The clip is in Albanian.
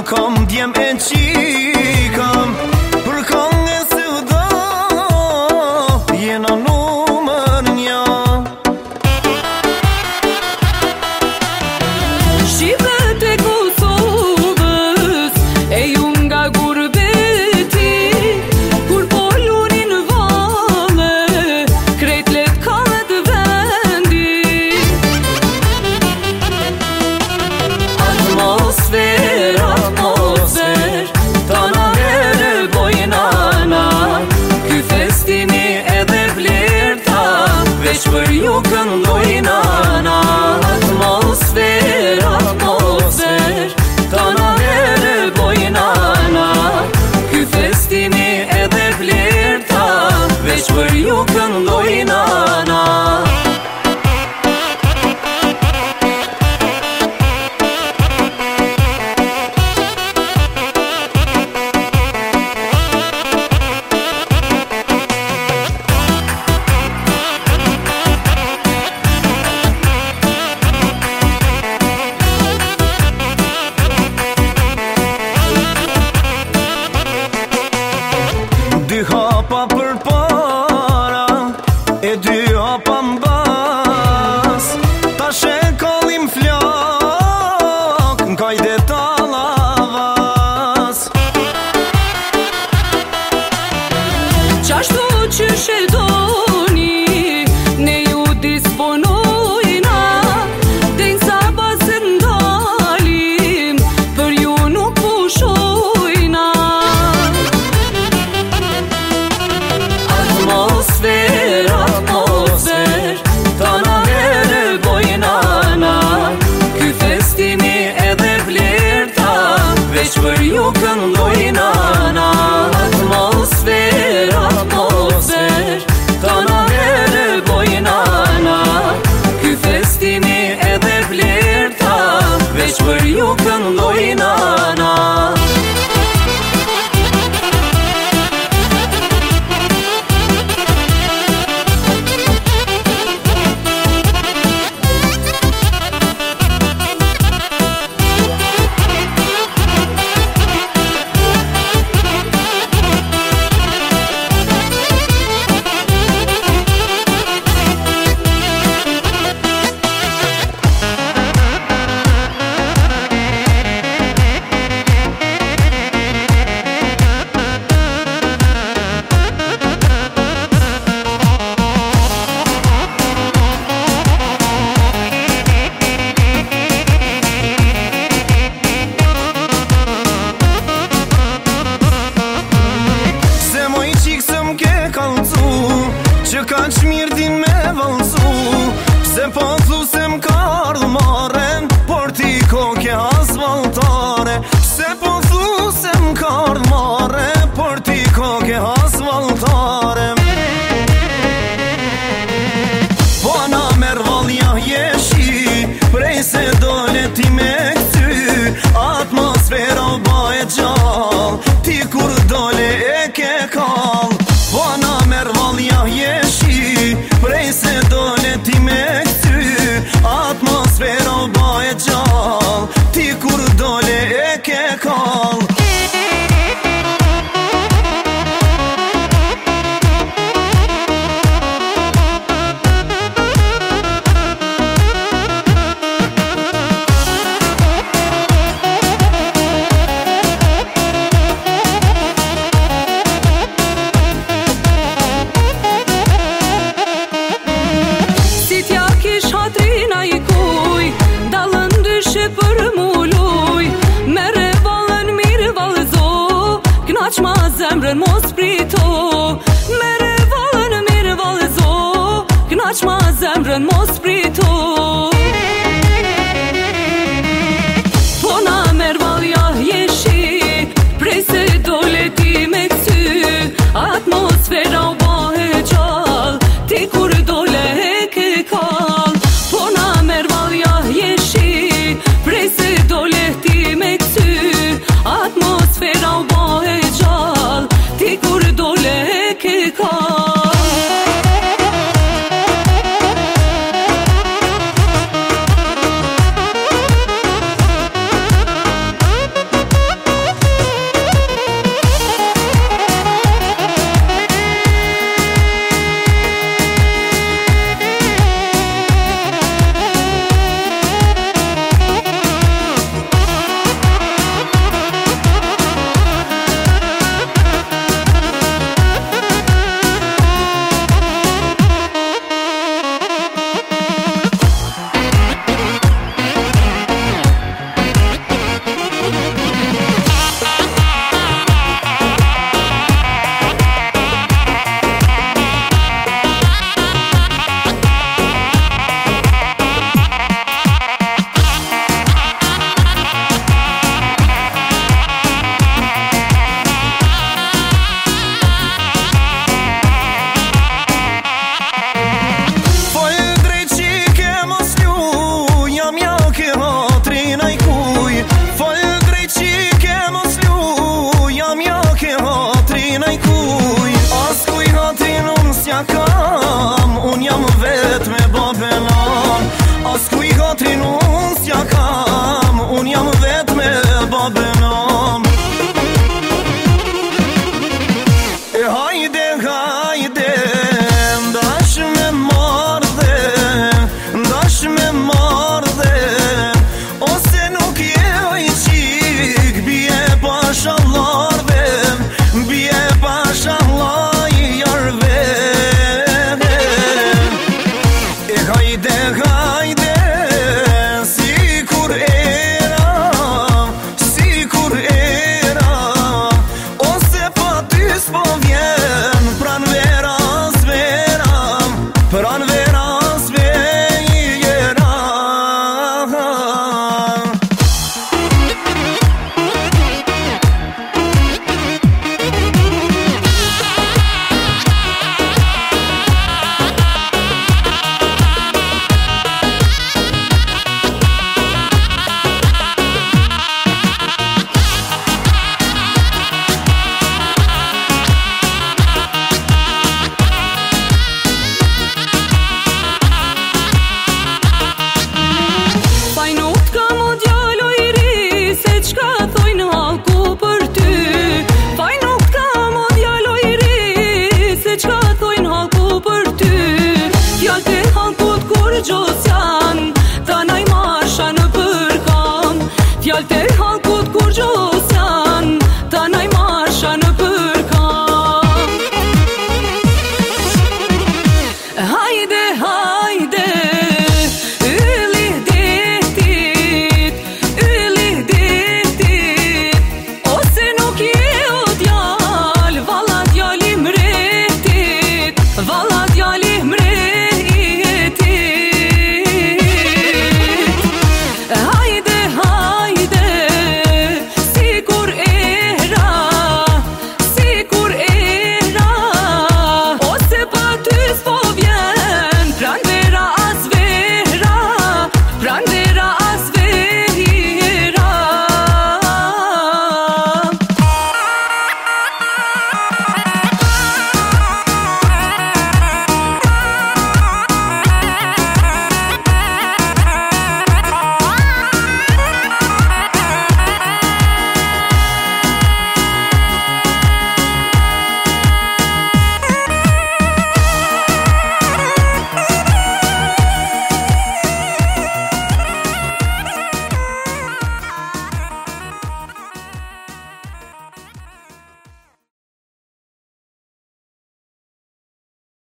kam djem e qikam për këngë se u do jena numër një. Shqipet e Kosovës e ju nga gurbeti, kur po lunin valle krejt let kallet vendi. Atmosfer, tana herë bojnana, ky festimi edhe vlerta veç për ju këndojnana. Atmosfer, tana herë bojnana, ky festimi edhe vlerta veç për ju këndojnana. Dy hapa për para e dy hapa mbas, tash e kallim flok n'kajde tallavas. Qashtu qysh e doni, ne ju disponojna, denj sa bazë ndalim, për ju nuk pushojna. Atmosfer, tana herë bojnana, ky festimi edhe vlerta veç për ju këndojnana. Atmosfer, tana herë bojnana, ky festimi edhe vlerta veç për ju këndojnana. Që ka që mirë din me vëllësu, se po thu se m'kardh maren, por ti koke asfaltare. Se po thu se m'kardh mare, por ti koke asfaltare. Po na merë valja jeshi, prej se dole ti me këty, atmosfera ba e gjall, ti kur dole e ke kall. Po na merë valja jeshi, prej se dole ti me këty, atmosfera ba e gjall, ti kur dole e ke kall. Për muluj, mere valën mirë valëzo, knaq ma zemrën mos prito. Mere valën mirë valëzo, knaq ma zemrën mos prito. Po na merë valja jeshi, prej se dole ti me këty, atmosfera u bahe gjall, ti kur dole e ke kall. Po na merë valja jeshi, prej se dole ti me këty, atmosfera u bahe gjall, ti kur dole e ke kall. mallkut kur gjosja